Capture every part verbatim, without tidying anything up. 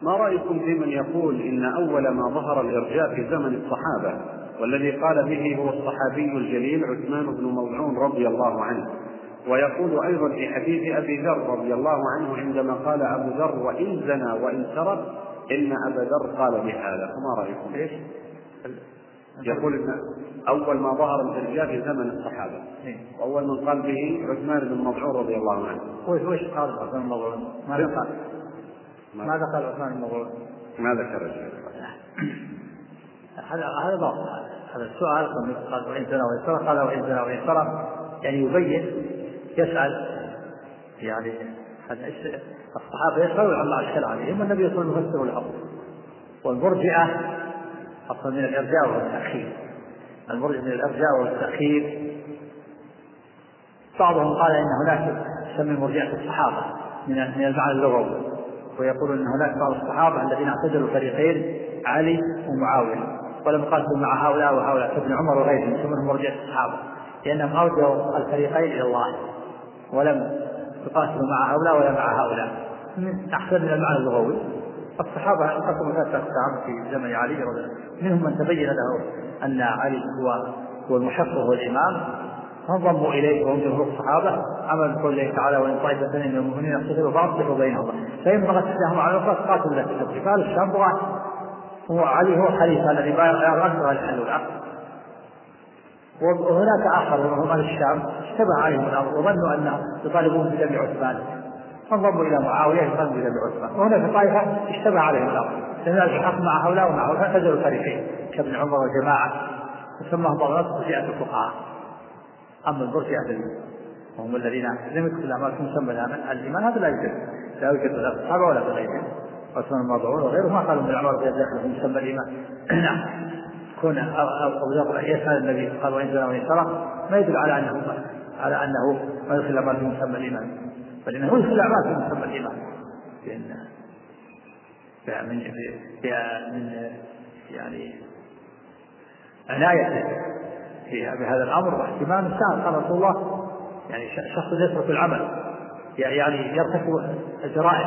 ما رأيكم في من يقول إن أول ما ظهر الإرجاء في زمن الصحابة والذي قال به هو الصحابي الجليل عثمان بن مظعون رضي الله عنه، ويقول أيضا في حديث أبي ذر رضي الله عنه عندما قال أبو ذر وإن زنى وإن سرق إن أبا ذر قال بهذا، فما رأيكم؟ إيش؟ يقول إن أول ما ظهر الإرجاء في زمن الصحابة وأول من قال به عثمان بن مظعون رضي الله عنه. وش قال عثمان بن مظعون؟ ماذا قال؟ ماذا قال عثمان بن مظعون؟ ما ذكر الشيء. هذا هذا باطل. هذا السؤال قال وإن زنى وإن سرق، قال وإن زنى وإن سرق يعني يبين، يسأل يعني الصحابة يسألون عن الله أشكال عليهم، النبي صلى الله عليه وسلم يفسر لهم. والمرجئة أصلا من الإرجاء والتأخير، المرجئة من الإرجاء والتأخير. بعضهم قال إن هناك تسمى مرجئة الصحابة من من المعنى اللغوي، ويقولون إن هناك بعض الصحابة الذين اعتزلوا فريقين علي ومعاوية ولم يقاتلوا مع هؤلاء وهؤلاء كابن عمر وغيرهم، يسمونهم مرجئة الصحابة لأنهم أرجعوا الفريقين إلى الله ولم يقاتلوا مع هؤلاء ولا مع هؤلاء. أحسن من المعنى اللغوي. الصحابة انقسموا ثلاثة أقسام في زمن علي رضي الله عنه، منهم من تبين له أن علي هو هو المحفظ والإمام فانضموا إليه وهم جمهور الصحابة، عمل بقول الله تعالى وإن طائفتين من المؤمنين اقتتلوا فأصلحوا بينهما فإن بغت إحداهما على الأخرى قاتلوا التي تبغي. فقال الشام بغى هو علي هو الخليفة الذي بايع رأسها لحل العقد. وهناك آخر وهم أهل الشام اشتبه عليهم الأمر وظنوا أنهم يطالبون بدم عثمان فانضموا إلى معاوية يطالبون بدم عثمان. وهناك طائفة اشتبه عليهم الأمر لأن الحق مع هؤلاء ومع هؤلاء فاعتزلوا الفريقين كابن عمر وجماعة وسماهم بعض الناس مرجئة الفقهاء. أما المرجئة وهم الذين لم يدخلوا الأعمال في مسمى الإيمان هذا لا يوجد لا يوجد لا في الصحابة ولا في غيرهم. عثمان المظعون وغيره ما قالوا من الأعمال غير داخل في مسمى الإيمان. نعم كون أبو ذر يسأل النبي قال وإن زنى وإن سرق ما يدل على أنه على أنه ما يدخل الأعمال في مسمى الإيمان، بل إنه يدخل الأعمال في مسمى الإيمان لأن من من يعني عناية بهذا الأمر واهتمام الساعة. قال رسول الله يعني شخص يترك العمل يعني يرتكب الجرائم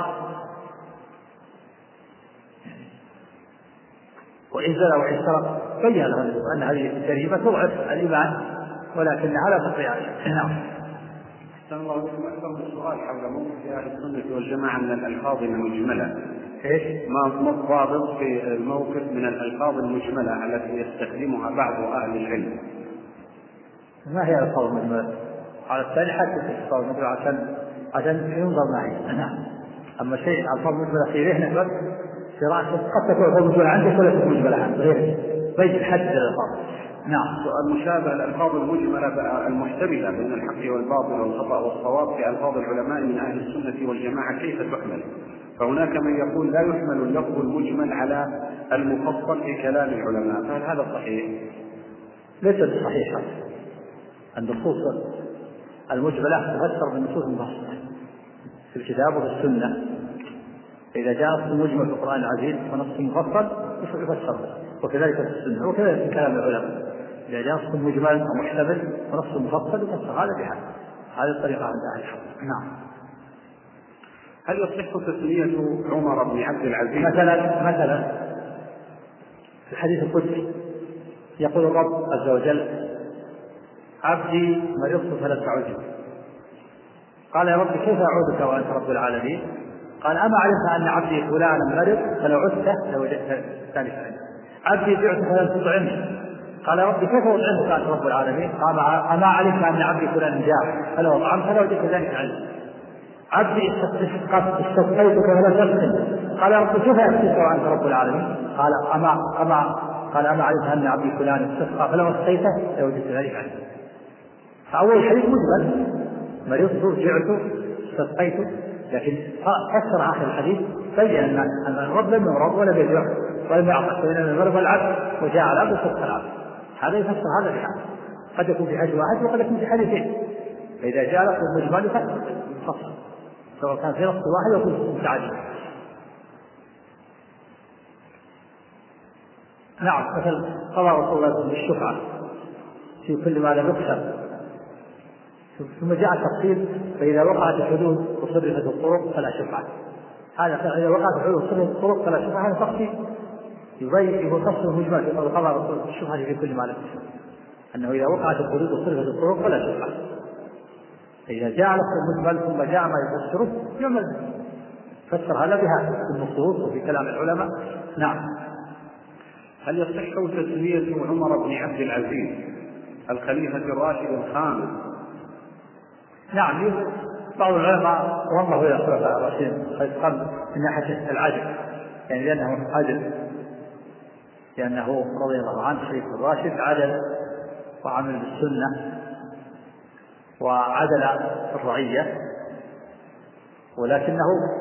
وإن زنى وإن سرق بين له أن هذه الجريمة تضعف الإيمان ولكنها لا تقضي عليه. نعم. أحسن الله عليكم. أكثر السؤال حول موقف أهل السنة والجماعة من الألفاظ المجملة. إيش؟ ما الضابط في الموقف من الألفاظ المجملة التي يستخدمها بعض أهل العلم؟ ما هي الألفاظ المجملة؟ على الثاني حتى الألفاظ المجملة عشان عشان ينظر معي. نعم. أما شيء ألفاظ مجملة في ذهنك بس في رأسك قد تكون الألفاظ مجملة عندك ولا تكون مجملة عندك غير بيت حد الألفاظ. نعم. سؤال مشابه الألفاظ المجملة المحتملة بين الحق والباطل والخطأ والصواب في ألفاظ العلماء من أهل السنة والجماعة كيف تحمل؟ فهناك من يقول لا يحمل اللفظ المجمل على المفصل في كلام العلماء، فهل هذا صحيح؟ ليس صحيحا. النصوص المجملة تفسر بالنصوص المفصلة في الكتاب وفي السنة. إذا جاء نص مجمل في القرآن العزيز ونص مفصل يفسر، وكذلك في السنة وكذلك في كلام العلماء. إذا جاء نص مجمل ومحتمل ونص مفصل يفسر هذا بهذا. هذه الطريقة عند أهل الحق. نعم. هل يصح تسمية عمر بن عبد العزيز مثلا مثلا في الحديث القدسي يقول الرب عز وجل عبدي مرضت فلم تعودني. قال يا رب كيف أعودك وأنت رب العالمين؟ قال أما علمت أن عبدي فلانا مرض فلو عدته لوجدت ثالث عندي. عبدي جعت فلم تطعمني. قال يا رب كيف أطعمك وأنت رب العالمين؟ قال أما علمت أن عبدي فلانا جاع فلو أطعمت لوجدت ذلك عندي. عبدي استسقيتك فلم تسقني. قال يا رب كيف أسقيك وأنت رب العالمين؟ قال أما أما قال أما علمت أن عبدي فلان استسقى فلو أسقيته لوجدت ذلك عندي. فأول حديث مجمل مرضت جعت استسقيت، لكن فسر آخر الحديث بين أن الرب لم يمرض ولا يجوع ولم يعطش بين المرض والعبد وجاء العبد وسقى العبد. هذا يفسر هذا الحديث. قد يكون في حديث واحد وقد يكون في حديثين. فإذا جاء لفظ المجمل يفسر سواء كان في لفظ واحد أو في متعدد. نعم. مثل قضى رسول الله بالشفعة في كل ما لم يقسم. ثم جاء التفصيل فإذا وقعت الحدود وصرفت الطرق فلا شفعة. هذا إذا وقعت حلول الطرق فلا شبهة، هذا تقصي يبين يفصل المجمل وقضى الشبهة في كل ما لم يشبه، أنه إذا وقعت الحدود وصرفت الطرق فلا شبهة. إذا جاء لفظ المجمل ثم جاء ما يفسره يعمل فسر هذا بها في النصوص وفي كلام العلماء. نعم. هل يصح تسمية عمر بن عبد العزيز الخليفة الراشد الخامس؟ نعم، بعض العلماء والله إلى الخلفاء الراشدين من ناحية العدل، يعني لأنه عدل، لأنه رضي الله عنه الخليفة الراشد عدل وعمل بالسنة وعدل الرعية، ولكنه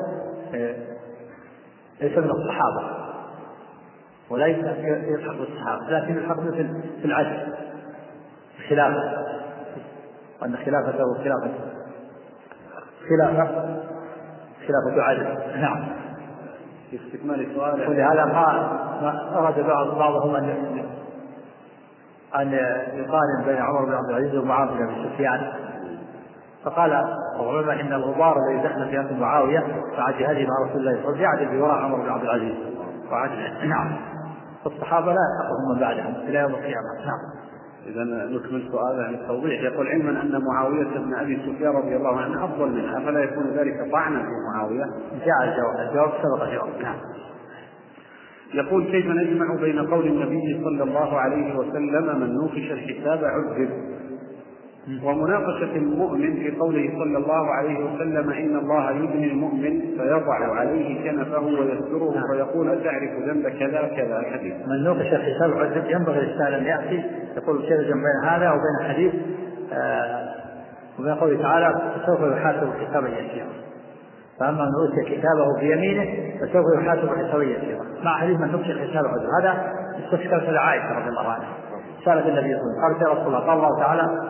ليس من الصحابة ولا يلحق بالصحابة، لكن يلحق في العدل الخلافة، وأن خلافته خلافة خلافة خلافة عدل. نعم. في استكمال سؤال، ولهذا ما أراد بعضهم أن أن يقارن بين عمر بن عبد العزيز ومعاوية بن سفيان، فقال العلماء إن الغبار الذي دخل في أنف معاوية مع جهاده مع رسول الله صلى الله عليه وسلم يعدل بوراء عمر بن عبد العزيز وعدل. نعم. الصحابة لا يحقهم من بعدهم إلى يوم القيامة. نعم. إذا نكمل سؤاله للتوضيح. يقول: علما أن معاوية بن أبي سفيان رضي الله عنه أفضل منها، فلا يكون ذلك طعنا في معاوية؟ جاء الجواب، الجواب سبق الجواب. نعم. يقول: كيف نجمع بين قول النبي صلى الله عليه وسلم: من نوقش الحساب عذب، ومناقشة المؤمن في قوله صلى الله عليه وسلم: إن الله يدني المؤمن فيضع عليه كنفه ويستره ويقول: أتعرف ذنب كذا كذا حديث. من نوقش الحساب عذب، ينبغي الإنسان أن يأتي يقول كيف جمع بين هذا وبين حديث آه وبين قوله تعالى: فسوف يحاسب حسابا يسيرا، فأما من أوتي كتابه بيمينه فسوف يحاسب حسابا يسيرا، مع حديث من نوقش الحساب عذب. هذا استشكال في عائشة رضي الله عنها، سألت النبي صلى الله عليه وسلم قالت: يا رسول الله، قال الله تعالى: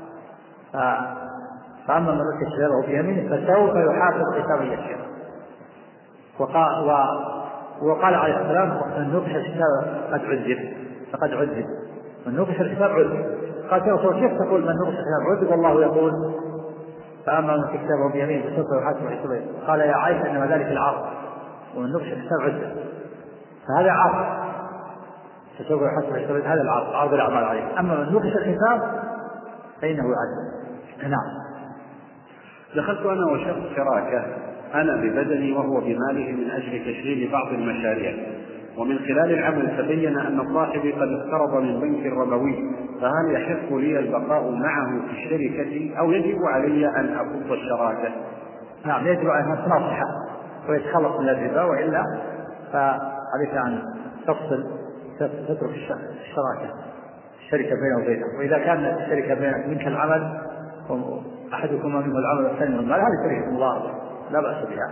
فأما من أوتي كتابه بيمينه فسوف يحاسب حسابا يسيرا، وقال, وقال عليه السلام: من نوقش الحساب قد عذب فقد عذب، من نوقش الحساب عذب. قال: يا رسول الله، كيف تقول من نوقش الحساب عذب والله يقول فأما من أوتي كتابه بيمينه فسوف يحاسب حسابا يسيرا؟ قال: يا عائشة، إنما ذلك العرض، ومن نوقش الحساب عذب، فهذا عرض، فسوف يحاسب حسابا يسيرا، هذا العرض، عرض الأعمال عليه. أما من نوقش الحساب فإنه يعذب. نعم. دخلت أنا وشخص شراكة، أنا ببدني وهو بماله، من أجل تشغيل بعض المشاريع، ومن خلال العمل تبين أن صاحبي قد اقترض من بنك ربوي، فهل يحق لي البقاء معه في الشركة أو يجب علي أن أفض الشراكة؟ نعم، يجب أن تنصحه ويتخلص من الربا، وإلا فعليك أن تفصل تترك الشراكة الشركة بينه وبينه. وإذا كانت الشركة بينك منك العمل أحدكم منه العمل والثاني المال، هذه شركة مضاربة لا بأس بها،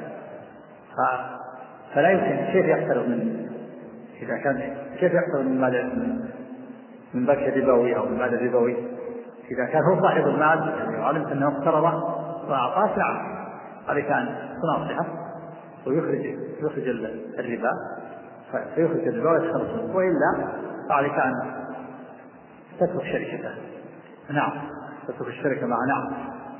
فلا يمكن كيف يقترض من إذا كان كيف يقترض من مال من بنك ربوي أو من مال ربوي؟ إذا كان هو صاحب المال يعني علمت أنه اقترض وأعطاه، نعم عليك أن تناصحه ويخرج يخرج الربا فيخرج الربا ويتخلص منه، وإلا فعليك أن تترك شركته. نعم، تترك الشركة مع. نعم.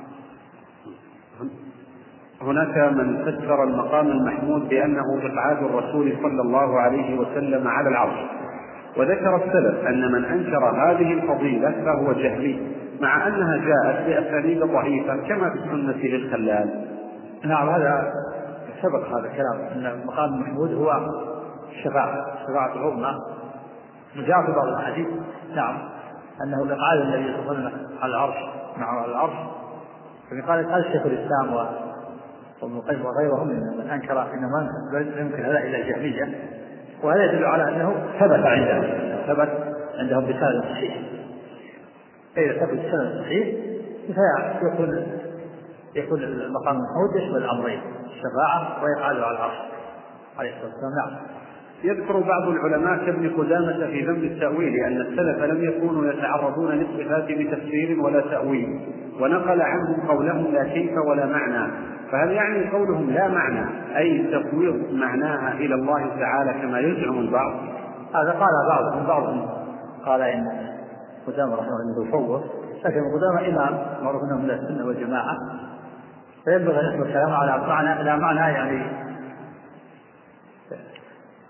هناك من فسر المقام المحمود بأنه إقعاد الرسول صلى الله عليه وسلم على العرش، وذكر السلف أن من أنكر هذه الفضيلة فهو جهمي، مع أنها جاءت بأسانيد ضعيفة كما في السنة للخلال. نعم، هذا سبق هذا الكلام، أن المقام المحمود هو الشفاعة الشفاعة العظمى، جاء في بعض الحديث نعم أنه إقعاد النبي صلى الله عليه وسلم على العرش معه على العرش. فقال قال شيخ الإسلام وابن القيم وغيرهم من أنكر إنما يمكن هذا إلى الجهمية، وهذا يدل على أنه ثبت عندهم ثبت عندهم بسند صحيح. إذا ثبت بسند صحيح فيكون يكون المقام المحمود يشمل الأمرين، الشفاعة وإقعاده على العرش عليه الصلاة والسلام. نعم. يذكر بعض العلماء كابن قدامة في ذم التأويل أن السلف لم يكونوا يتعرضون للصفات بتفسير ولا تأويل، ونقل عنهم قولهم لا كيف ولا معنى، فهل يعني قولهم لا معنى أي تفويض معناها إلى الله تعالى كما يزعم البعض؟ هذا قال بعضهم بعضهم قال إن قدامة رحمه الله يفوض، لكن قدامة إمام معروف أنه من السنة والجماعة، فينبغي أن يحمل الكلام على معنى لا معنى يعني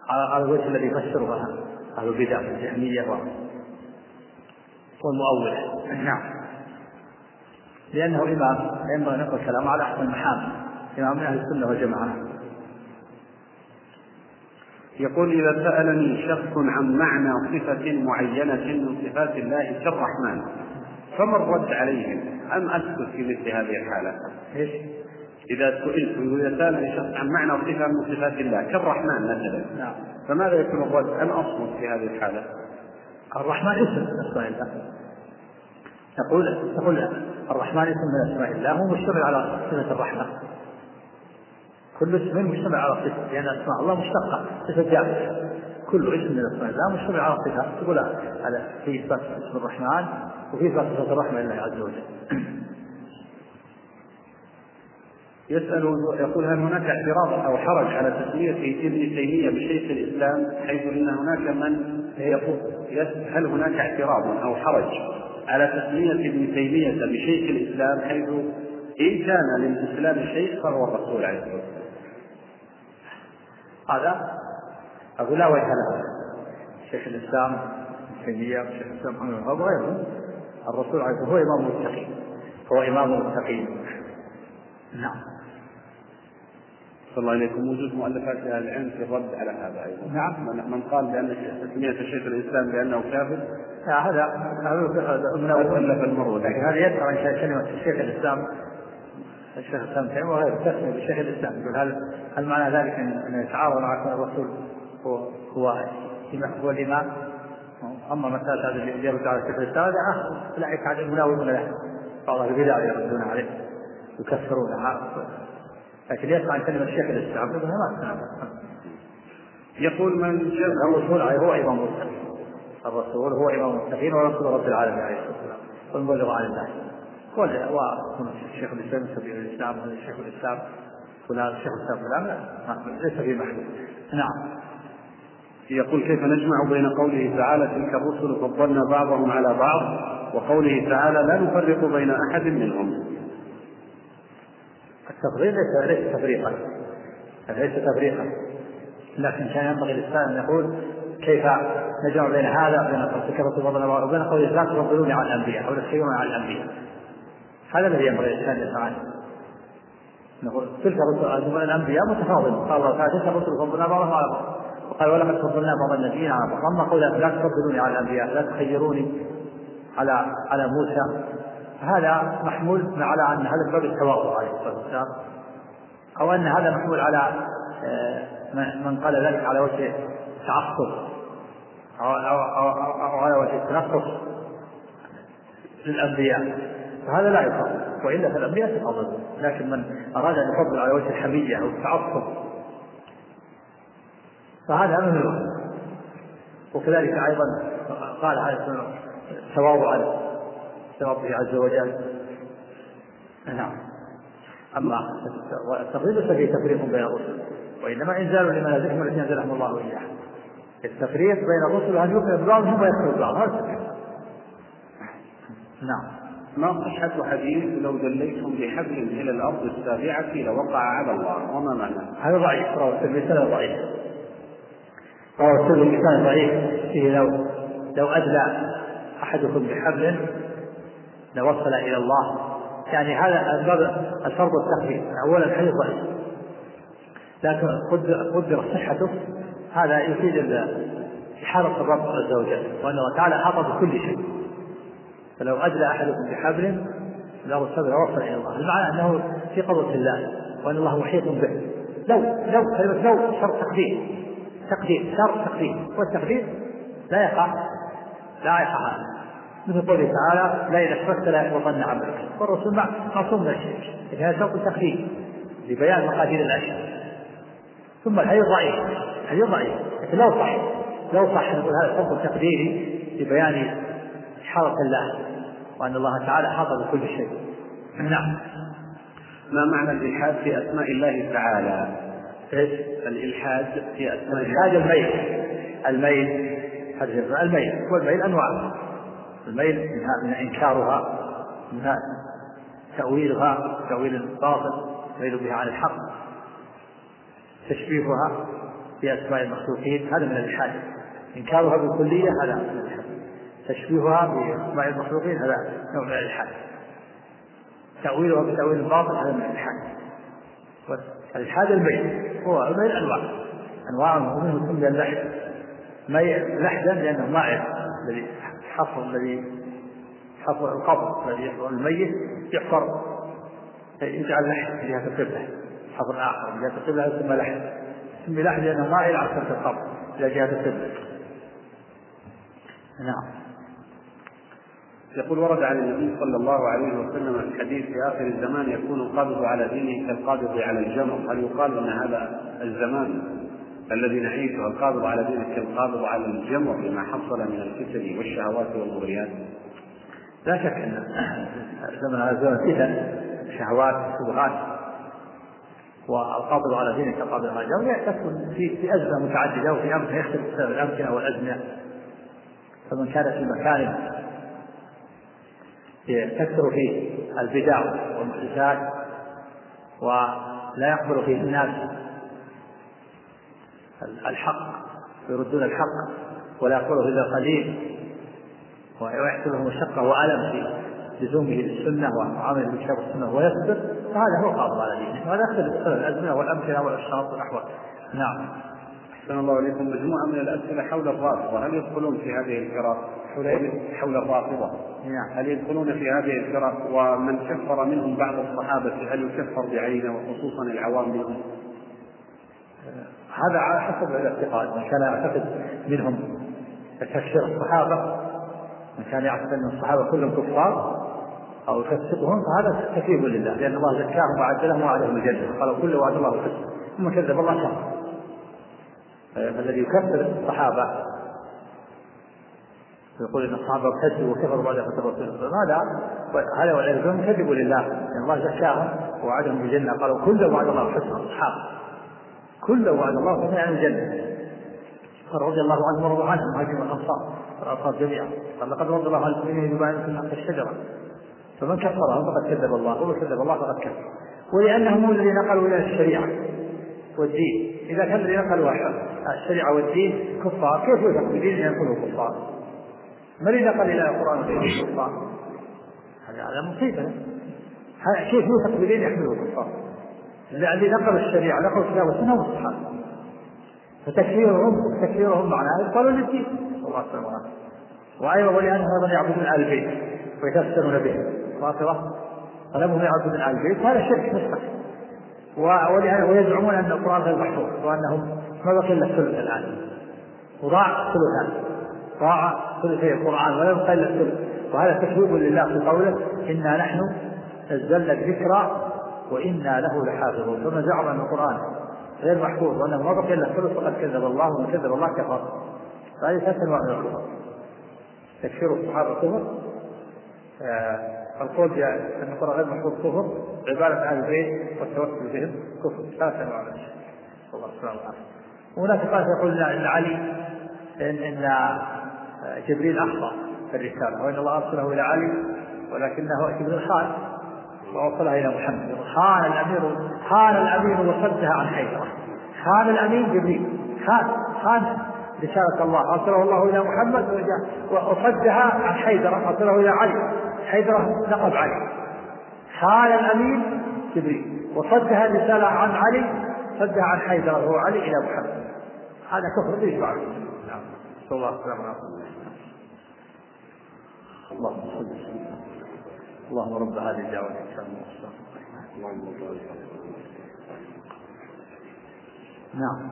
على الوجه الذي يفسرها أهل البدع الجهمية والمؤولة. نعم. لأنه إمام ينبغي أن نقل كلامه على أحسن المحامل، إمام من أهل السنة والجماعة. يقول: إذا سألني شخص عن معنى صفة معينة من صفات الله كالرحمن فما الرد عليهم؟ أم أسكت في مثل هذه الحالة؟ إيش؟ إذا سئلت إذا سألني شخص عن معنى صفة من صفات الله كالرحمن مثلا، نعم، فماذا يكون الرد؟ أم أصمت في هذه الحالة؟ الرحمن اسم من أسماء الله. نقول نقول الرحمن اسم من أسماء الله، هو مشتمل على صفة الرحمة. كل اسم مشتمل على صفة، لأن أسماء الله مشتقة صفة جامعة. كل اسم من أسماء الله مشتمل على صفة. تقول على في إثبات اسم الرحمن وفي إثبات صفة الرحمة لله عز وجل. يسأل يقول: هل هناك اعتراض أو حرج على تسمية ابن تيمية بشيخ الإسلام، حيث أن هناك من يقول هل هناك اعتراض أو حرج على تسمية ابن تيمية بشيخ الإسلام، حيث إن كان للإسلام شيخ فهو الرسول عليه الصلاة والسلام؟ هذا أقول لا وجه له. شيخ الإسلام ابن تيمية وشيخ الإسلام محمد بن عبد الله غيره. الرسول عليه الصلاة والسلام هو إمام المتقين، هو إمام المتقين. نعم. صلى الله عليكم. وجود مؤلفات أهل العلم في الرد على هذا أيضا. نعم. من قال بأن تسمية شيخ الإسلام بأنه كافر، هذا هذا من ألف المروة، لكن هذا يدفع عن كلمة الشيخ الإسلام الشيخ الإسلام تيمية وغيره تسمية بالشيخ الإسلام. يقول هل هل معنى ذلك أن يتعارض مع كون الرسول هو هو هو الإمام؟ أما مسألة هذا اللي يرد على الشيخ الإسلام هذا لا يكاد المناوئون له، بعض البدع يردون عليه يكفرونه. لكن يسمع عن كلمة الشيخ الإسلام ما سمع. يقول: من جمع الرسول هو إمام المتقين، الرسول هو إمام المتقين ورسول رب العالمين عليه الصلاة والسلام والمبلغ عن الله. والشيخ الإسلام سبيل الإسلام ولا الشيخ الإسلام ولا الشيخ الإسلام فلان لا ليس في محدود. نعم. يقول: كيف نجمع بين قوله تعالى تلك الرسل فضلنا بعضهم على بعض وقوله تعالى لا نفرق بين أحد منهم؟ التفضيل ليس ليس تفريقا ليس تفريقا لكن كان ينبغي الإنسان أن يقول كيف نجمع بين هذا وبين تلك الرسل فضلنا بعضهم وبين قوله لا تفضلوني على الأنبياء أو تخيروني على الأنبياء. هذا الذي ينبغي الإنسان يفعله. نقول تلك الرسل الأنبياء متفاضل، قال الله تعالى تلك الرسل فضلنا بعضهم على بعض، وقال ولقد فضلنا بعض النبيين على بعض. أما قوله لا تفضلوني على الأنبياء لا تخيروني على على موسى، هذا محمول على أن هذا باب التواضع عليه الصلاة والسلام، أو أن هذا محمول على من قال ذلك على وجه تعصب أو, أو, أو, أو على وجه التنقص للأنبياء، فهذا لا يفضل، وإلا فالأنبياء تفضل. لكن من أراد أن يفضل على وجه الحمية أو التعصب فهذا ممنوع. وكذلك أيضا قال عليه تواضعا ربه عز وجل. نعم. أما التفريق ليس فيه تفريق بين الرسل، وإنما إنزال لمنازلهم التي أنزلهم الله إياه. التفريق بين الرسل أن يكرم بعضهم ويكفر بعض، هذا التفريق. نعم. ما صحة حديث لو دليتم بحبل إلى الأرض السابعة لوقع على الله، وما معنى؟ هذا ضعيف، رواه الترمذي سند ضعيف. رواه الترمذي سند ضعيف فيه لو لو أدلى أحدكم بحبل لوصل إلى الله، يعني هذا الفرض والتقدير. أولا الحديث ضعيف لكن قدر صحته، هذا يفيد إحاطة الرب عز وجل وأنه تعالى أحاط بكل شيء. فلو أدلى أحدكم بحبل لو وصل إلى الله، المعنى أنه في قدرة الله وأن الله محيط به. لو لو كلمة لو شرط تقدير تقدير شرط تقدير، والتقدير لا يقع لا يقع مثل قوله تعالى لا إذا أشركت لا يحبطن عملك، والرسول معصوم من الشرك، إذا هذا شرط التقدير لبيان مقادير الأشياء. ثم الحديث ضعيف، الحديث ضعيف لكن لو صح لو صح نقول هذا شرط التقديري لبيان إحاطة الله وأن الله تعالى أحاط بكل شيء. نعم. ما معنى الإلحاد في أسماء الله تعالى؟ إيش الإلحاد في أسماء الإلحاد؟ الميل الميل هذا الميل والميل أنواع. الميل من إنكارها، من تأويلها تأويل الباطل، ميل بها عن الحق، تشبيهها في أسماء المخلوقين هذا من الإلحاد، إنكارها بالكلية هذا من الإلحاد، تشبيهها بأسماء المخلوقين هذا نوع من الإلحاد، تأويلها بتأويل باطل هذا من الإلحاد. والإلحاد الميل هو الميل أنواع أنواع ومنه سمي اللحد ميل لحدا لأنه مائل الذي حفر الذي حفر القبر الذي يحفر الميت يحفر يجعل لحد في جهة القبلة، حفر آخر في جهة القبلة يسمى لحد، يسمى لحد لأنه مائل عن سمت القبر إلى جهة القبلة. نعم. يقول ورد عن النبي صلى الله عليه وسلم في الحديث في آخر الزمان يكون القابض على دينه كالقابض على الجمر، هل يقال أن هذا الزمان الذي نعيشه القابض على دينه كالقابض على الجمر لما حصل من الفتن والشهوات والمغريات؟ لا شك أن زمن هذا الزمن فتن شهوات وشبهات، والقابض على دينه كالقابض على الجمر تكون في في أزمة متعددة وفي أمر يختلف بسبب الأمكنة والأزمنة، فمن كان في مكان تكثر فيه البدع والمحدثات ولا يقبل فيه الناس الحق ويردون الحق ولا يقبله إلا القليل ويحصل له مشقة وألم في لزومه للسنة وعمله بالكتاب والسنة ويصبر، فهذا هو قابض على دينه، وهذا يختلف بسبب الأزمنة والأمكنة والأشخاص والأحوال. نعم. أحسن الله إليكم. مجموعة من الأسئلة حول الرافضة، هل يدخلون في هذه الفرق؟ حول الرافضة هل يدخلون في هذه الفرق؟ ومن كفر منهم بعض الصحابة هل يكفر بعينه وخصوصا العوام منهم؟ هذا على حسب الاعتقاد، من كان يعتقد منهم تكفير الصحابة، من كان يعتقد أن الصحابة كلهم كفار أو يفسقهم فهذا تكفير لله، لأن الله زكاهم وأعد لهم وعدهم الجنة، قالوا كل وعد الله حسن ثم كذب الله شر. فالذي يكفر الصحابة يقول ان الصحابه ارتدوا وكفروا بعد فتره الرسول، هذا هذا والعياذ كذبوا لله، لان الله زكاهم ووعدهم بالجنه، قالوا كل وعد الله حسن الصحابه كل وعد الله حسن عن الجنه، رضي الله عنهم ورضوا عنهم المهاجرين والانصار والانصار جميعا، قال لقد رضي الله عن المؤمنين يبايعونكم تحت الشجره، فمن كفرهم فقد كذب الله ومن كذب الله فقد كفر، ولانهم هم الذين نقلوا الى الشريعه والدين، اذا كان الذين نقلوا الشريعه والدين كفار كيف يوثق بدين ان يكونوا كفار؟ من الذي نقل الى القران غير الكفار؟ هذا مصيبه، كيف يوثق بدين يحمله الكفار؟ الذي نقل الشريعه نقل الكتاب والسنه والصحابه، فتكفيرهم تكفيرهم معناه قالوا للدين الله سبحانه وتعالى، وايضا ولانهم ايضا يعبدون ال البيت ويتاثرون بهم خاطره فلهم يعبدون ال البيت، هذا شرك مستقل، ويزعمون ان القران غير محفوظ وانهم ما بقي الا الثلث الان وضاع ثلثان ضاع ثلثي القران ولا بقي الا الثلث، وهذا تكذيب لله في قوله انا نحن نزلنا الذكر وانا له لحافظون، فمن زعم ان القران غير محفوظ وانه ما بقي الا الثلث فقد كذب الله ومن كذب الله كفر. فهذه ثلاث انواع من الكفر: تكفير الصحابه كفر، القول بأن القرآن غير محفوظ كفر، عبادة أهل البيت والتوسل بهم كفر، ثلاثة أنواع من الشرك. الله سبحانه وتعالى. وهناك قال يقول إن علي إن, إن جبريل أخطأ في الرسالة وإن الله أرسله إلى علي ولكنه جبريل خان وأرسلها إلى محمد، خان الأمير خان الأمير وصدها عن حيدرة، خان الأمير جبريل خان خان رسالة الله أرسله الله إلى محمد وصدها عن حيدرة أرسله إلى علي، حيدرة لقب علي، خان الأمين جبريل وصدها الرسالة عن علي صدها عن حيدرة وهو علي إلى محمد، هذا كفر به بعد. نعم. صلى الله عليه وسلم. اللهم صل وسلم. اللهم رب هذه الدعوة التامة والصلاة. نعم.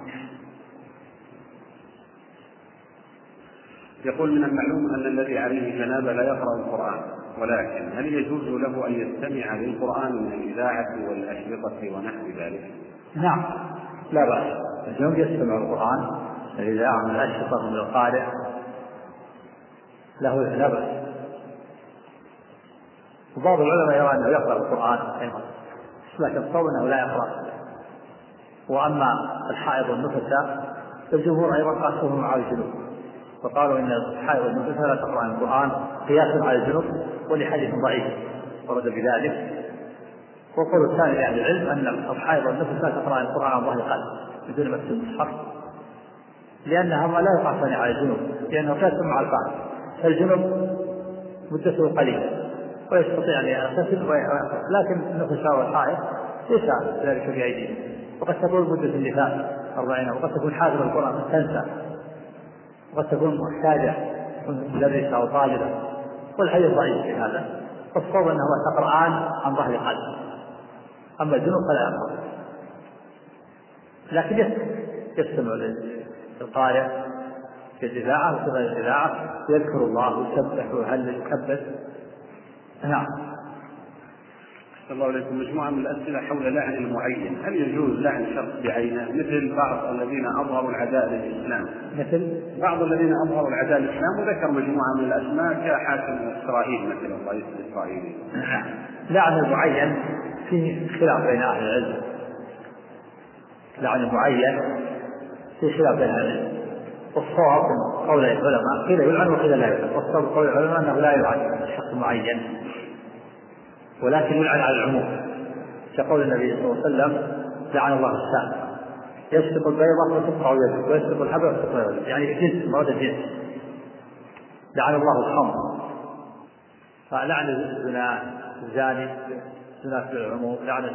يقول من المعلوم أن الذي عليه جنابة لا يقرأ القرآن، ولكن هل يجوز له أن يستمع للقرآن من الإذاعة والأشرطة ونحو ذلك؟ نعم لا بأس، الجنوب يستمع القرآن من الإذاعة من الأشرطة من القارئ له لا بأس، وبعض العلماء يرى أنه يقرأ القرآن أيضا لكن الصواب أنه لا يقرأ. وأما الحائض والنفساء الجمهور أيضا قاسوهم على الجنوب وقالوا إن الحائض والنفساء لا تقرأ القرآن قياسا على الجنوب ولحديث ضعيف ورد بذلك. والقول الثاني لأهل العلم أن الحائض والنفساء لا تقرأ القرآن عن ظهر قلب بدون مس المصحف لأنها لا يقاسان على الجنوب، لأنه قياس مع الفاعل، فالجنوب مدته قليلة ويستطيع أن يغتسل، لكن النفس والحائض ليس ذلك بأيديهم، وقد تكون مدة النفاس أربعين، وقد تكون حافظ القرآن تنسى، وقد تكون محتاجة مدرسة أو طالبة، والحديث ضعيف في هذا، فالصواب أنه تقرآن عن ظهر قلب، أما الجنوب فلا يقرأ، لكن يستمع للقارئ في الإذاعة وفي غير الإذاعة يذكر الله ويسبح ويهلل ويكبر. نعم. الله عليكم. مجموعة من الأسئلة حول لعن المعين، هل يجوز لعن شخص بعينه مثل بعض الذين أظهروا العداء للإسلام؟ مثل بعض الذين أظهروا العداء للإسلام وذكر مجموعة من الأسماء كحاكم إسرائيل مثل الرئيس الإسرائيلي. لعن المعين في خلاف بين أهل العلم، لعن المعين في خلاف بين أهل العلم، والصواب قول العلماء قيل يلعن وقيل لا يلعن، والصواب قول العلماء أنه لا يلعن شخص معين، ولكن يلعن على العموم، كقول النبي صلى الله عليه وسلم لعن الله السارق يسرق البيضة وتقطع يده ويسرق الحبل وتقطع يده، يعني جنس مراد الجنس. لعن الله الخمر، فلعن الزنا الزاني زنا في العموم، لعن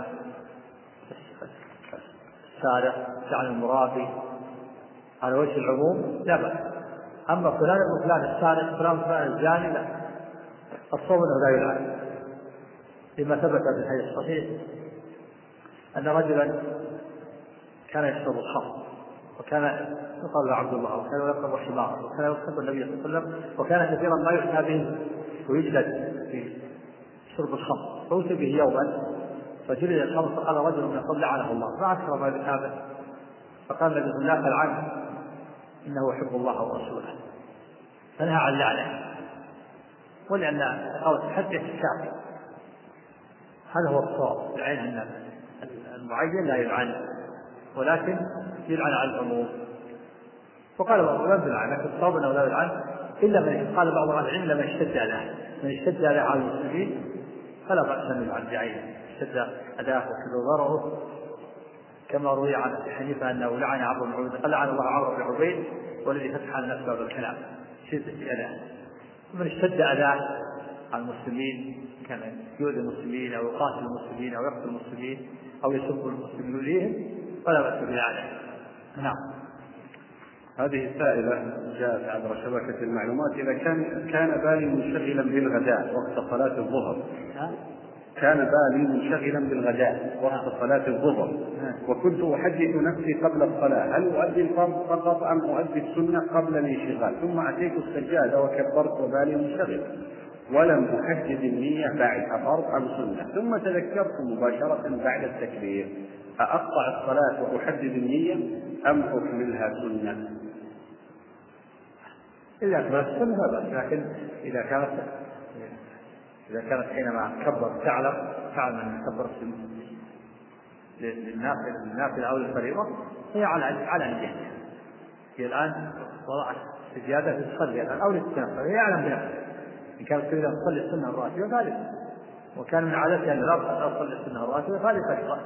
السارق، لعن المرابي على وجه العموم لا بأس. أما فلان وفلان السارق فلان فلان الزاني لا، الصوم أنه لا يلعن، لما ثبت في الحديث الصحيح أن رجلا كان يشرب الخمر، وكان يقال له عبد الله، وكان يركب حماره، وكان يحب النبي صلى الله عليه وسلم، وكان كثيرا ما يؤتى به ويجلد في شرب الخمر، فأتي به يوما فجلد الخمر، فقال رجل من القوم لعنه الله، ما أكثر ما بهذا، فقال النبي لا تلعنه إنه يحب الله ورسوله، فنهى عن لعنه، ولأن قالت الحد الشافعي هذا هو الصواب، العين أن المعين لا يلعن ولكن يلعن على العموم. وقال بعض العلماء يلعن، لكن الصواب أنه لا يلعن إلا من قال بعض أهل العلم لما اشتد عليه، من اشتد عليه على المسلمين فلا بأس أن يلعن بعينه، اشتد أداه وكذا ضرره، كما روي عن أبي حنيفة أنه لعن عمرو بن عبيد، قال لعن الله عمرو بن عبيد والذي فتح الناس باب الكلام، شدة أداه. ومن اشتد أداه على المسلمين كان يؤذي المسلمين أو يقاتل المسلمين أو يقتل المسلمين أو يسب المسلمين يؤذيهم فلا بأس بلعنه. نعم. هذه السائلة جاءت عبر شبكة المعلومات، إذا كان كان بالي منشغلا بالغداء وقت صلاة الظهر، كان بالي منشغلا بالغداء وقت صلاة الظهر، وكنت أحدث نفسي قبل الصلاة هل أؤدي الفرض فقط أم أؤدي السنة قبل الانشغال، ثم أتيت السجادة وكبرت وبالي منشغل ولم أحدد النية بعد فرض أم سنة، ثم تذكرت مباشرة بعد التكبير، أقطع الصلاة وأحدد النية أم أكملها سنة؟ إذا كانت سنة بس، لكن إذا كانت إذا كانت حينما كبر تعلم تعلم أن كبر للنافلة أو للفريضة هي على على نيتها، هي الآن وضعت سجادة تصلي الآن أو للسنة، هي يعلم بنفسه إن كانت تريد أن تصلي السنة الراتبة فهذه، وكان من عادتها أن لا تصلي السنة الراتبة فهذه فريضة،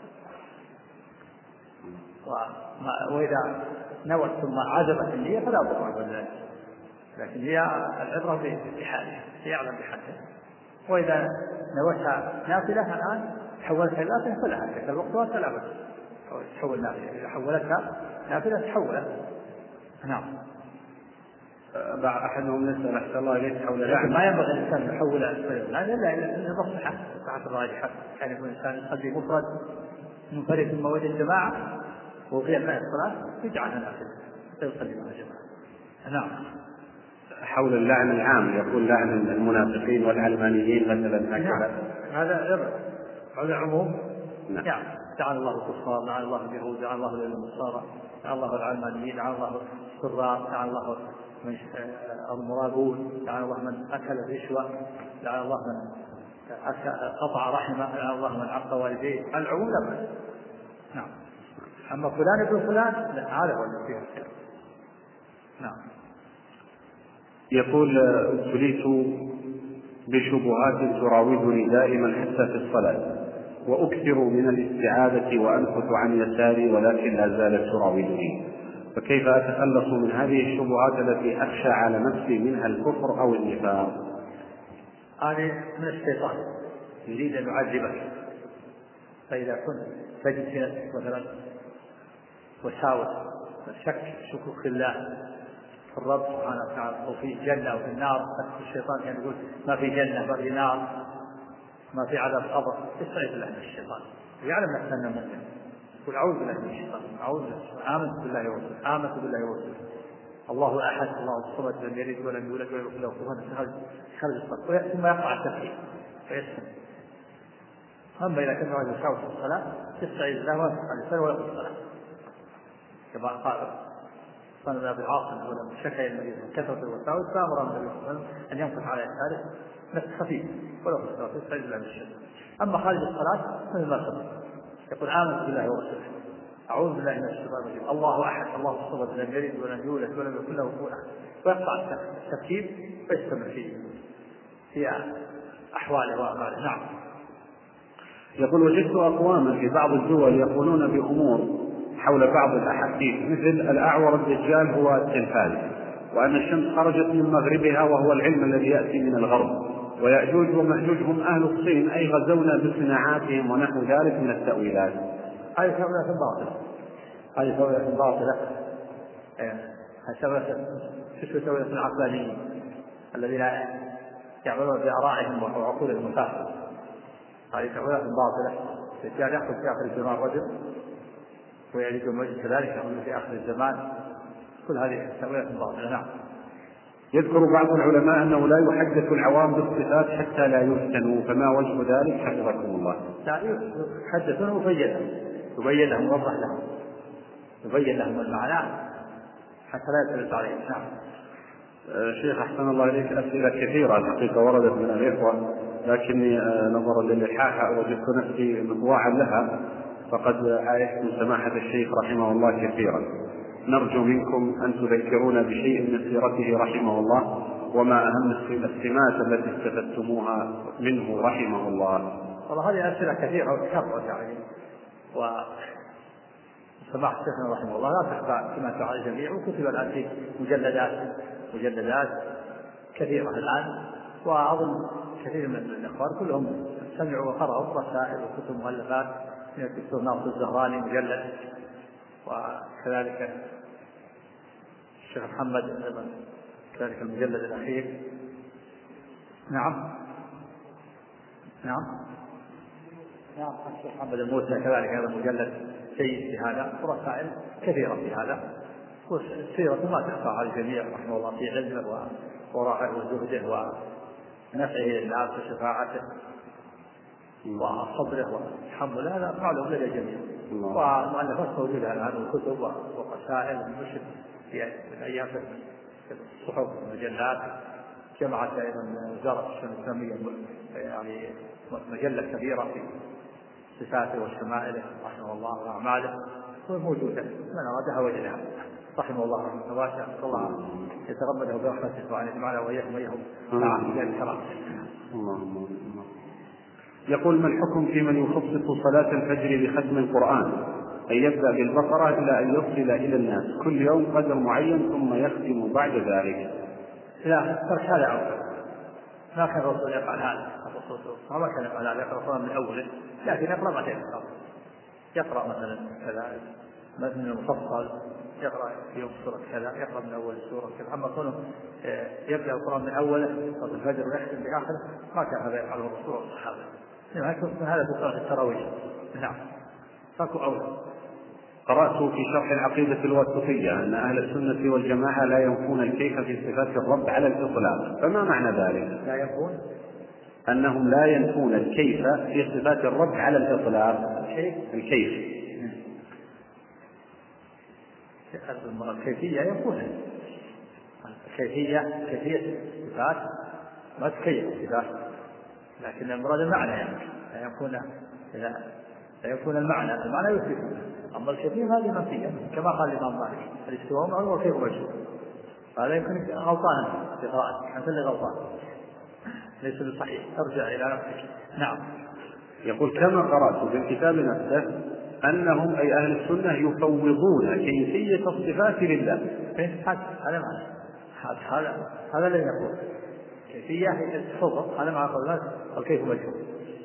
وإذا نوت ثم عزمت النية فلا ضرر بذلك، لكن هي العبرة بحالها، هي يعلم بحالها. وإذا نوتها نافلة الآن تحولتها إلى نافلة فلا هكذا الوقت فلا بد تحول نافلة، إذا حولتها نافلة تحولت. نعم. بعض أحدهم نسأل أحسن الله إليك حول لكن ما ينبغي الإنسان يحول الفريضة لا لا إلا المصلحة صحة الراجحة، كان يكون الإنسان يصلي مفرد منفرد ثم وجد جماعة وقيل معه الصلاة يجعلها نافلة حتى يصلي مع الجماعة. نعم. حول اللعن العام يقول لعن المنافقين والعلمانيين مثلا هكذا. هذا يرى على العموم. نعم. يعني لعن الله الكفار، لعن الله اليهود، لعن الله النصارى، لعن الله العلمانيين، لعن الله السراء، لعن الله المرابون، لعن الله من أكل الرشوة، لعن الله من قطع رحمه، لعن الله من عق والديه، العموم لا بأس. نعم. أما فلان ابن فلان هذا هو اللي فيه الخير. نعم. يقول ابتليت بشبهات تراودني دائما حتى في الصلاة، وأكثر من الاستعاذة وأنفث عن يساري ولكن لا زالت تراودني، فكيف أتخلص من هذه الشبهات التي أخشى على نفسي منها الكفر أو النفاق؟ هذه من الشيطان يريد أن يعذبك. فإذا كنت تجد في نفسك مثلا وساوس والشك شكوك في الله في الرب سبحانه وتعالى أو في الجنة أو في النار، الشيطان كان يقول ما في جنة ما في نار ما في عذاب قبر، استعيذ بالله من الشيطان ويعلم نفسه أنه مؤمن، يقول أعوذ بالله من الشيطان، أعوذ بالله، آمنت بالله ورسوله، آمنت بالله ورسوله، الله أحد الله الصمد لم يلد ولم يولد ولم يكن له كفوا أحد، خرج الصلاة ثم يقع التفكير فيسلم. أما إذا كان رجل يساوس في الصلاة يستعيذ بالله ويقف عن الصلاة ويقف الصلاة كما قال صلى الله عليه وسلم ولما شكى النبي كثرة الوساوس فأمر النبي صلى الله عليه وسلم أن ينفخ على يساره نفس خفيف ولو في الصلاة يستعيذ بالله من الشيطان. أما خارج الصلاة مثل ما سبق يقول آمنت بالله ورسوله، أعوذ بالله من الشيطان الرجيم، الله أحد الله الصمد لم يلد ولم يولد ولم يكن له كفوا أحد، ويقطع التفكير ويستمر فيه في أحواله وأفعاله. نعم. يقول وجدت أقواما في بعض الدول يقولون بأمور حول بعض الأحاديث مثل الأعور الدجال هو التلفاز، وأن الشمس خرجت من مغربها وهو العلم الذي يأتي من الغرب، ويأجوج ومأجوج هم أهل الصين أي غزونا بصناعاتهم ونحو ذلك من التأويلات. هذه تأويلات باطلة، هذه تأويلات باطلة، هذه تشبه تأويلات العقلانيين الذين يعملون بآرائهم وعقولهم الفاسدة. هذه تأويلات باطلة. الدجال يأخذ في آخر الزمان رجل ويعيد المجد كذلك يأخذ في آخر الزمان، كل هذه تأويلات باطلة. نعم. يذكر بعض العلماء أنه لا يحدث العوام بالصفات حتى لا يفتنوا، فما وجه ذلك حفظكم الله؟ لا يحدثون ويبين لهم، يبين لهم ويوضح لهم، يبين لهم المعنى حتى لا يتلت عليهم. نعم. شيخ أحسن الله إليك، أسئلة كثيرة الحقيقة وردت من الإخوة، لكني نظرا للإلحاح وجدت نفسي مطواعا لها، فقد عايشتم سماحة الشيخ رحمه الله كثيرا. نرجو منكم أن تذكرونا بشيء من سيرته رحمه الله، وما أهم السمات التي استفدتموها منه رحمه الله. والله هذه أسئلة كثيرة وتكررت يعني، وسماحة الشيخ رحمه الله لا تخفى كما تعالى الجميع، وكتب الآن في مجلدات مجلدات كثيرة الآن، وأظن كثير من الإخوان كلهم سمعوا وقرأوا رسائل وكتب مؤلفات من الدكتور ناصر الزهراني مجلد، وكذلك الشيخ محمد أيضا كذلك المجلد الأخير. نعم نعم نعم الشيخ محمد الموسى كذلك هذا مجلد جيد في هذا، ورسائل كثيرة في هذا، والسيرة ما تخفى على الجميع رحمه الله في علمه ورائه وزهده ونفعه للناس وشفاعته وصبره وتحمله، هذا معلوم لدى الجميع، ومؤلفات موجودة الآن وكتب ورسائل ونشر في الأيام في الصحف والمجلات. جمعت أيضا وزارة الشؤون الإسلامية يعني مجلة كبيرة في صفاته وشمائله رحمه الله وأعماله، وموجودة من أرادها وجدها رحمه الله رحمه واسعة. نسأل الله يتغمده برحمته وأن يجمعنا وإياكم وإياهم مع أهل الكرام. يقول ما الحكم في من يخصص صلاة الفجر بختم القرآن، أي يبدأ بالبقرة إلى أن يصل إلى الناس كل يوم قدر معين ثم يختم بعد ذلك؟ لا، ترك هذا أفضل، ما كان الرسول يفعل هذا، الرسول ما كان يفعل هذا، يقرأ القرآن من أوله، لكن يقرأ ما يقرأ، يقرأ مثلا كذا مثل المفصل، يقرأ في يوم سورة كذا، يقرأ من أول سورة كذا. أما كونه يبدأ القرآن من أوله صلاة الفجر ويختم بآخره ما كان هذا يفعله الرسول والصحابة، هذا في صلاة التراويح. نعم. فاكو أولى. قرأت في شرح العقيدة الواسطية أن أهل السنة والجماعة لا ينفون الكيف في صفات الرب على الإطلاق، فما معنى ذلك؟ لا ينفون أنهم لا ينفون الكيف في صفات الرب على الإطلاق. الكيف الكيفية ينفونها، الكيفية كيفية صفات ما تكيف صفات، لكن المراد المعنى يعني لا ينفون لا يكون المعنى المعنى يثبتونه، أما الكيفية هذه منفية كما قال الإمام مالك الاستواء معلوم والكيف مجهول، هذا يمكن غلطان في قراءة حسن غلطان ليس بالصحيح، ارجع إلى نفسك. نعم. يقول كما قرأت في الكتاب نفسه أنهم أي أهل السنة يفوضون كيفية الصفات لله. هذا معنى هذا هذا الذي يقول كيفية التفوض، هذا معنى قول الكيف مجهول.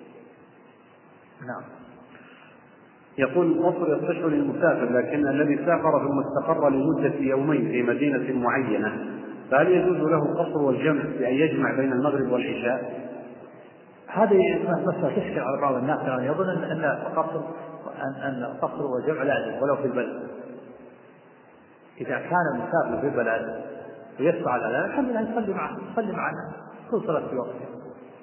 نعم. يقول القصر يصح للمسافر، لكن الذي سافر ثم استقر لمدة يومين في مدينة معينة، فهل يجوز له القصر والجمع بأن يجمع بين المغرب والعشاء؟ هذه مسألة تشكل على بعض الناس، يعني يظن أن القصر أن القصر والجمع لازم ولو في البلد. إذا كان المسافر في البلد ويسمع الأذان الحمد لله يصلي معه يصلي معنا كل صلاة في وقتها.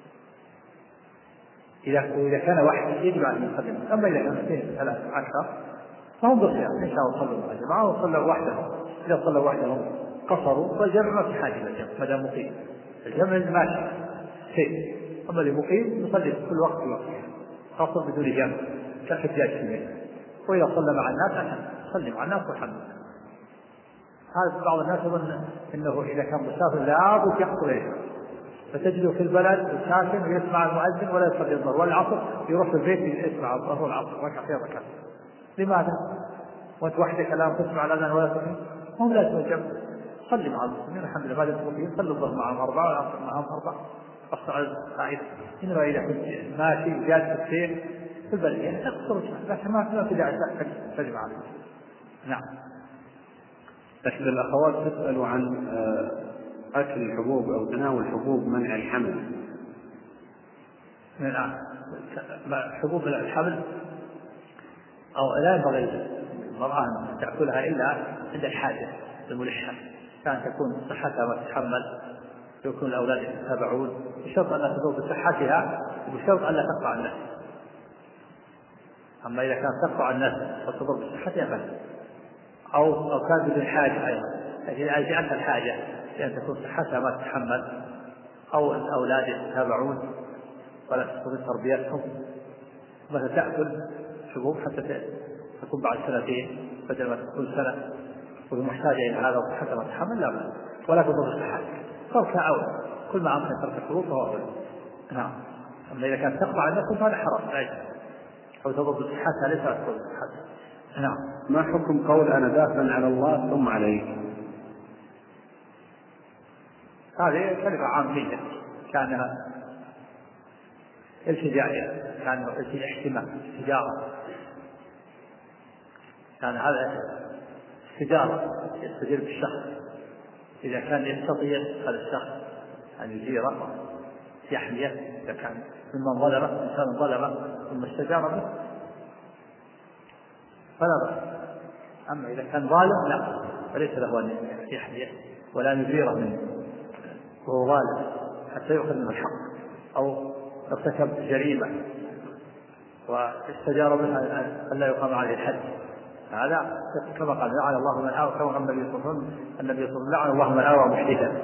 إذا إذا كان واحد يجب عليه يصلي، أما إذا كان اثنين ثلاثة عشرة فهم بخيار إن شاء الله صلوا مع الجماعة وصلوا وحدهم. إذا صلوا وحدهم قصروا فالجمع ما في حاجة للجمع ما دام مقيم، الجمع ماشي شيء. أما اللي مقيم يصلي في كل وقت في وقته قصر بدون جمع كاحتياج فيه. وإذا صلى مع الناس عشان يصلي مع الناس والحمد لله. هذا بعض الناس يظن انه اذا كان مسافر لابد يقصر ايش، فتجده في البلد ساكن ويسمع المؤذن ولا يصلي الظهر والعصر، يروح البيت يسمع الظهر والعصر ركعتين ركعتين. لماذا؟ وانت وحدك الان تسمع الاذان ولا تسمع؟ هم لا تسمع، صلي مع المسلمين الحمد لله. بعد المسلمين صلوا الظهر معهم اربعه والعصر معهم اربعه، قصر على القاعده. انما اذا كنت ماشي جالس في السير في البلد يعني تقصر، لكن ما في داعي تجمع. نعم. إحدى الأخوات تسأل عن أكل الحبوب أو تناول حبوب منع الحمل. نعم. حبوب منع الحمل أو لا ينبغي المرأة أن تأكلها إلا عند الحاجة الملحة، كان تكون صحتها ما تتحمل، يكون الأولاد يتتابعون بشرط أن لا تضر بصحتها وبشرط أن لا تقطع الناس. أما إذا كانت تقطع الناس وتضر بصحتها فلا، أو أو كان بدون حاجة أيضا، لكن إذا جاءت الحاجة لأن تكون صحتها ما تتحمل أو الأولاد يتتابعون ولا تستطيع تربيتهم، مثلا تأكل حبوب حتى تكون بعد سنتين بدل ما تكون سنة وهي محتاجة إلى هذا وصحتها ما تتحمل، لا بأس ولا تضر صحتها، تركها أولى، كل ما أمكن ترك الحبوب فهو أولى. نعم. أما إذا كانت تقطع الناس فهذا حرام لا يجوز، أو تضر بصحتها ليس تضر بصحتها. نعم. ما حكم قول أنا دافع على الله ثم عليك؟ هذه كلمة عامية كانها التجارة، كان الاحتمال التجارة، كان هذا التجارة يستجير بالشخص إذا كان يستطيع هذا الشخص أن يجيره يحميه، إذا كان ممن ظلمه إنسان ظلمه ثم استجار به فلا بأس. أما إذا كان ظالم لا، فليس له أن يحميه ولا يجيره منه وهو ظالم حتى يأخذ منه الحق، أو ارتكب جريمة واستجار بها أن لا يقام عليه الحد، هذا كما قال لعن الله من آوى، كما قال النبي صلى الله عليه وسلم النبي صلى الله عليه وسلم لعن الله من آوى محدثا.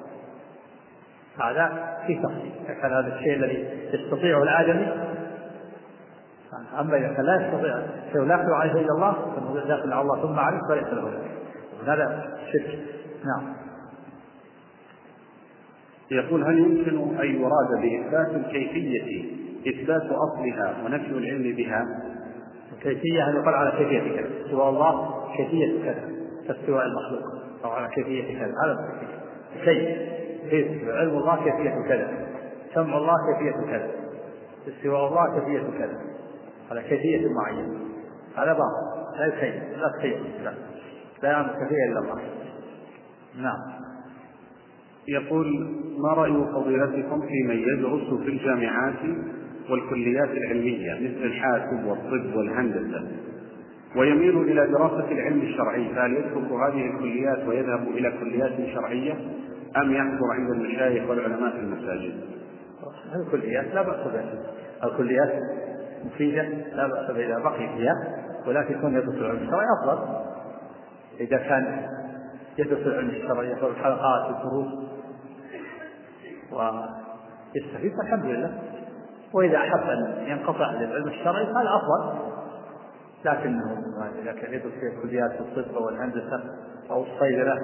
هذا في تفصيل، كان هذا الشيء الذي يستطيعه الآدمي. أما إذا كان لا يستطيع شيء لا يقدر عليه إلا الله فهو داخل على الله ثم عليه فليس له ذلك، هذا شرك. نعم. يقول هل يمكن أن يراد بإثبات الكيفية إثبات أصلها ونفي العلم بها؟ الكيفية أن يقال على كيفية كذا، سوى الله كيفية كذا فاستواء المخلوق، أو على كيفية كذا، هذا كيف كيف علم الله كيفية كذا، سمع الله كيفية كذا، استواء الله كيفية كذا، على كيفية معينة، هذا باطل لا يكيف لا تكيف لا لا يعلم كيفية إلا الله. نعم. يقول ما رأي فضيلتكم في من يدرس في الجامعات والكليات العلمية مثل الحاسب والطب والهندسة ويميل إلى دراسة العلم الشرعي، فهل يترك هذه الكليات ويذهب إلى كليات شرعية أم يحضر عند المشايخ والعلماء في المساجد؟ الكليات لا بأس بها، الكليات مفيدة لا بأس بها إذا بقي فيها، ولكن يكون يدرس العلم الشرعي أفضل. إذا كان يدرس العلم الشرعي يحضر الحلقات والدروس ويستفيد فالحمد لله، وإذا أحب أن ينقطع للعلم الشرعي فهذا أفضل. لكنه إذا كان يدرس في كليات الطب والهندسة أو الصيدلة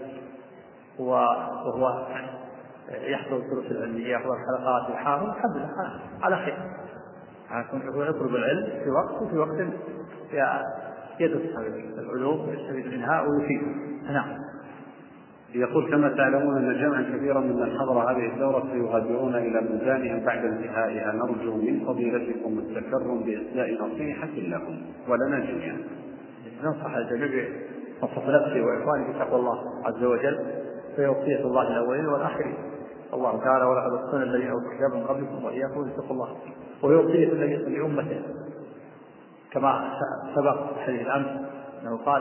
وهو يحضر الدروس العلمية والحلقات والحافظ الحمد لله على خير. يكون يطلب العلم في وقت وفي وقت يدرس العلوم ويستفيد منها ويفيد. نعم. يقول كما تعلمون أن جمعا كبيرا ممن حضر هذه الدورة سيغادرون إلى بلدانهم بعد انتهائها، نرجو من فضيلتكم التكرم بإسداء نصيحة لهم ولنا جميعا. ننصح الجميع نصح نفسي وإخواني بتقوى الله عز وجل، في وصية الله الأولين والآخرين. الله تعالى ولقد وصينا الذين أوتوا الكتاب من قبلكم وإياكم اتقوا الله، وهي وصية لأمته كما سبق في حديث الأمس أنه قال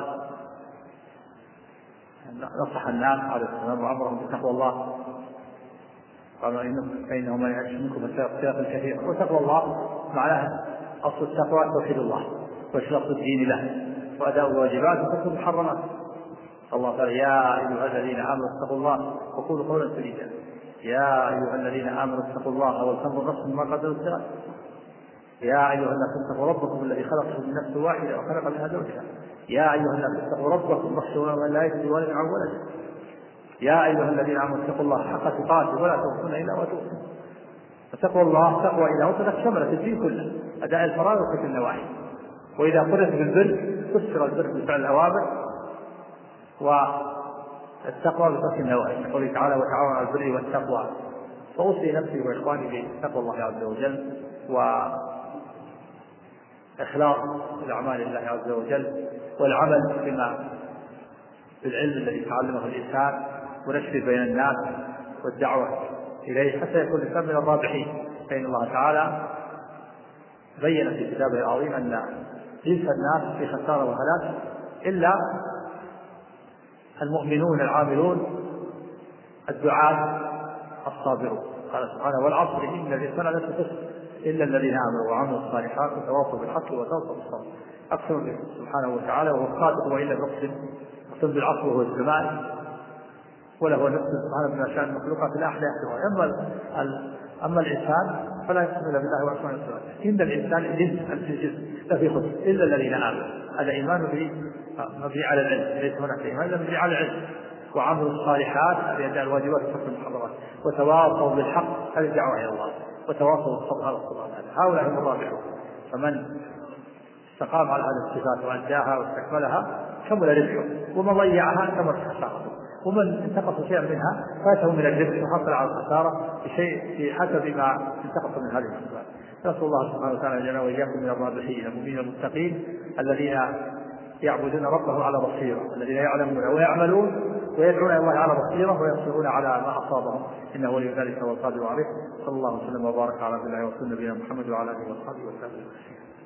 نصح الناس على السلام وأمرهم بتقوى الله، قالوا فإنه من يعش منكم فسيرى كثيرا. وتقوى الله معناها أصل التقوى توحيد الله وإخلاص الدين له وأداء الواجبات وترك المحرمات. الله قال يا أيها الذين آمنوا اتقوا الله وقولوا قولا سديدا. يا أيها الذين آمنوا اتقوا الله ولتنظر نفس ما قدمت لغد. يا أيها الناس اتقوا ربكم الذي خلقكم من نفس واحدة وخلق منها زوجها. يا أيها الناس اتقوا ربكم واخشوا من لا يجزي والد عن ولده. يا أيها الذين آمنوا اتقوا الله حق تقاته ولا تموتن إلا وأنتم مسلمون. فتقوى الله تقوى إلى وصلت شملت الدين كله، أداء الفرائض وترك النواهي. وإذا قررت بالبر فسر البر بفعل الأوامر والتقوى بترك النواهي، قوله تعالى وتعاونوا على البر والتقوى. فأوصي نفسي وإخواني بتقوى الله عز وجل وإخلاص الأعمال لله عز وجل، والعمل بما بالعلم الذي تعلمه الإنسان ونشر بين الناس والدعوة إليه حتى يكون الإنسان من الرابحين. فإن الله تعالى بين في كتابه العظيم أن جنس الناس في خسارة وهلاك إلا المؤمنون العاملون الدعاة الصابرون. قال سبحانه والعصر إن الإنسان لفي خسر إلا الذين آمنوا وعملوا الصالحات وتواصوا بالحق وتواصوا بالصبر. أقسم سبحانه وتعالى وهو الصادق وإلا يقسم يقسم بالعصر وهو الزمان، وله نفس سبحانه بما شاء المخلوقات لا أحد يحسبها. أما أما الإنسان فلا يقسم إلا بالله وأسماء الصفات. إن الإنسان جنس الجنس لفي خسر إلا الذين آمنوا. هذا إيمان مبني على العلم، ليس هناك إيمان إلا مبني على العلم. وعملوا الصالحات هذه أداء الواجبات وترك المحرمات وتواصوا بالحق هذه الدعوة إلى الله وتواصوا بالصبر هذا الصبر. هؤلاء هم الرابحون. فمن استقام على هذه الصفات وأداها واستكملها كمل ربحه، ومن ضيعها كمل خسارته، ومن انتقص شيئا منها فاته من الربح وحصل على الخسارة بشيء في حسب ما انتقص من هذه الصفات. نسأل الله سبحانه وتعالى أن يجعلنا وإياكم من الرابحين المؤمنين المتقين الذين يعبدون ربهم على بصيرة، الذين يعلمون ويعملون ويدعون إلى الله على بصيرة ويصبرون على ما أصابهم، إنه ولي ذلك والقادر عليه. صلى الله وسلم وبارك على عبد الله ورسوله نبينا محمد وعلى آله وصحبه وسلم.